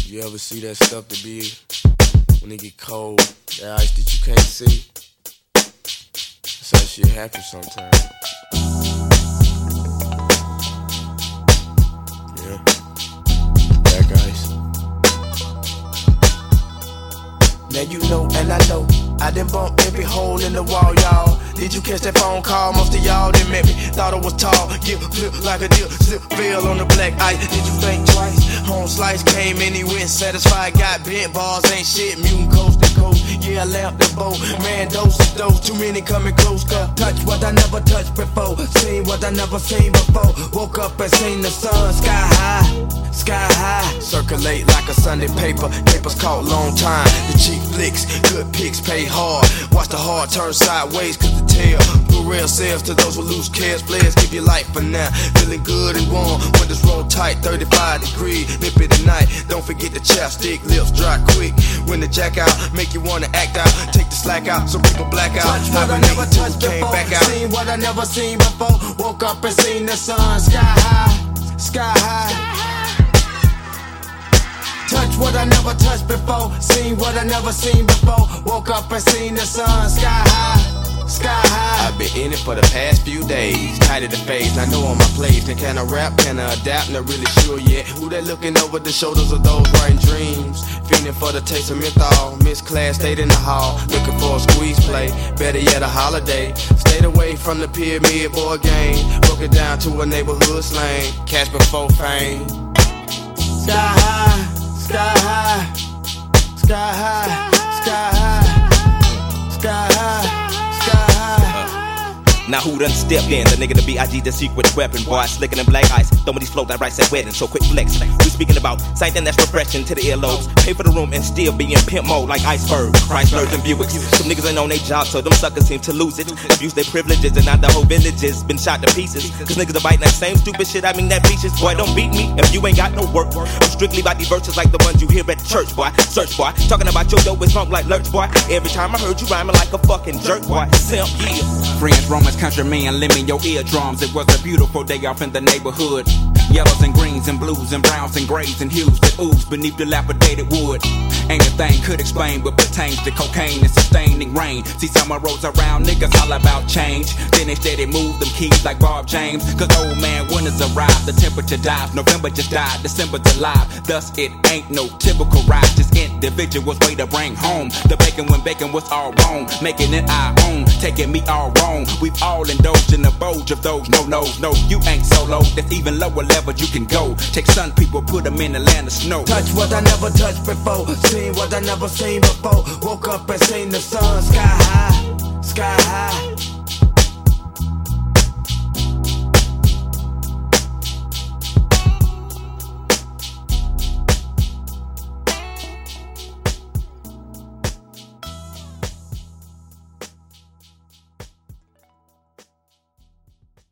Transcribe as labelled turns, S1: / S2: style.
S1: You ever see that stuff that be when it get cold, that ice that you can't see? That's how shit happens sometimes. Yeah, black ice.
S2: Now you know and I know I done bumped every hole in the wall, y'all. Did you catch that phone call? Most of y'all didn't met me. Thought it was tall, yeah, flip like a dip, slip, fell on the black ice. Did you think twice? Home slice came in, he went satisfied. Got bent bars, ain't shit, mutant coast to coast. Yeah, I lamped the boat, man, dose of those. Too many coming close, cause touch what I never touched before. Seen what I never seen before. Woke up and seen the sun, sky high, sky high. Circulate like a Sunday paper, papers caught long time. The cheap flicks, good pics pay hard. Watch the heart turn sideways, cause the tail put real sales to those who lose cares. Players give you life for now, feeling good and warm. Windows roll tight, 35 degrees, nip it at night. Don't forget the chapstick, lips dry quick. When the jack out, make you wanna act out. Take the slack out, so people black out. Touch what I never touched before, back out. Seen what I never seen before. Woke up and seen the sun, sky high, sky high. Touch what I never touched before. Seen what I never seen before. Woke up and seen the sun, sky high, sky high.
S1: I've been in it for the past few days. Tired of the phase, I know on my place. Then can I rap, can I adapt? Not really sure yet. Who they looking over the shoulders of those writing dreams? Feeling for the taste of menthol. Miss class, stayed in the hall. Looking for a squeeze play. Better yet, a holiday. Stayed away from the pyramid board game. Broke it down to a neighborhood slang. Cash before fame.
S2: Sky high. Sky high, sky high, sky high, sky high, sky high.
S3: Now who done stepped in? The nigga to B.I.G. the secret weapon. Boy, slickin' in black ice. Throwing these flows like rice at wedding. So quick flex. We speaking about something that's refreshing to the earlobes. Pay for the room and still be in pimp mode like iceberg, Chryslers and Buicks. Some niggas ain't on their job, so them suckers seem to lose it. Abuse their privileges and now the whole village has been shot to pieces. Cause niggas are biting that same stupid shit. I mean that beaches. Boy, don't beat me if you ain't got no work. I'm strictly about these verses like the ones you hear at church, boy. Search, boy. Talking about your dough is funk like lurch, boy. Every time I heard you rhyming like a fucking jerk, boy. Simp, yeah.
S4: Friends, Romans, countrymen, lend me your eardrums. It was a beautiful day off in the neighborhood. Yellows and greens and blues and browns and grays and hues that ooze beneath dilapidated wood. Ain't a thing could explain what pertains to cocaine and sustaining rain. See summer rolls around, niggas all about change. Then they steady move them keys like Bob James. Cause old man winters arrive, the temperature dives. November just died, December's alive. Thus it ain't no typical ride, just individuals way to bring home. The bacon when bacon was all wrong, making it our own, taking me all wrong. We've all indulged in the bulge of those no, you ain't solo. There's even lower levels you can go. Take sun people, put them in the land of snow.
S2: Touch what I never touched before. Seen what I never seen before. Woke up and seen the sun.